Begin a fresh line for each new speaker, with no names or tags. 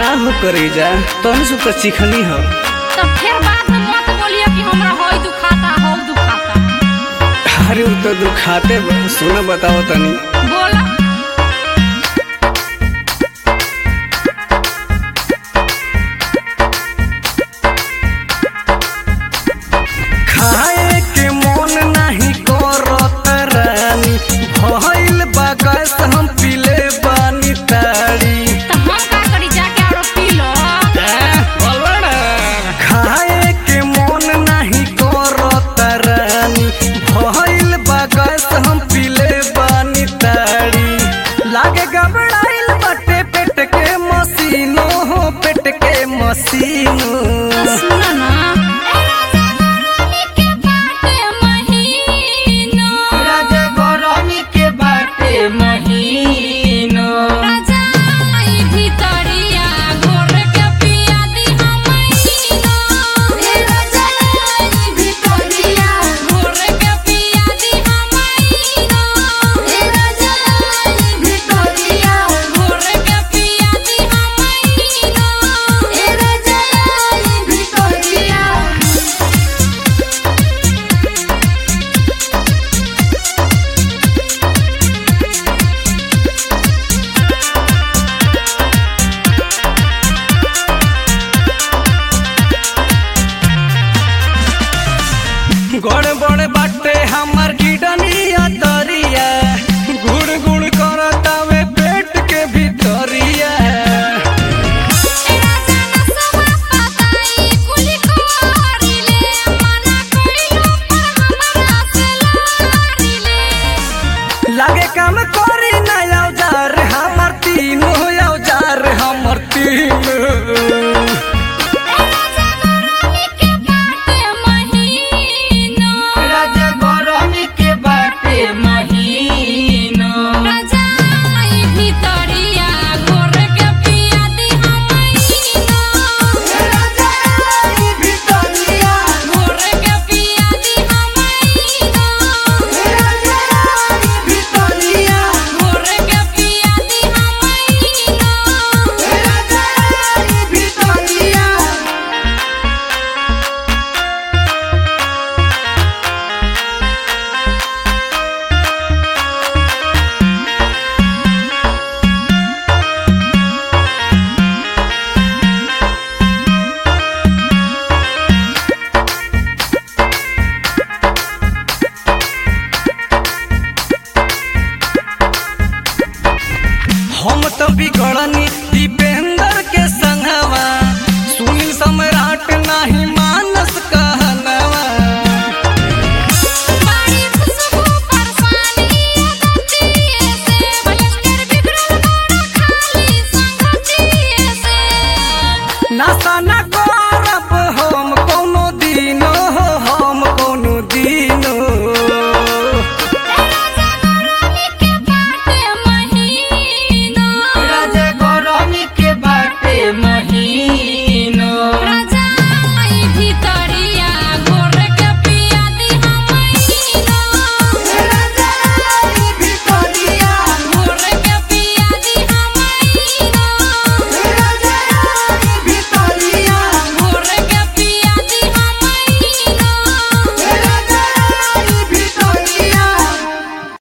ना हो करे जा तन से तो चिखनी हो।
तो फिर बाद में मत बोलिए कि हमरा होई दुखाता हो दुखाता।
अरे वो तो दुखाते सुना बताओ तनी।
बोला
खाए के मन नहीं करत रानी भइल बगस हम पीले बानी ताड़ी।
तो हम का करी जाके आरो पी लो।
खाए के मन नहीं करत रानी भइल बगस हम पीले बानी ताड़ी। लागे घबराइल बटे पेट के मसीनो हो पेट के मसीनो।
सुना ना
गड़बड़ बाटे हमर किडनिया तरिया गुड़ गुड़ करतावे पेट के भीतरिया। लागे काम करी ना औजार हमर तीनों औजार हमर तीनों। हम तो बिगड़नी दीपेंद्र के संगवा सुनील सम्राट नहीं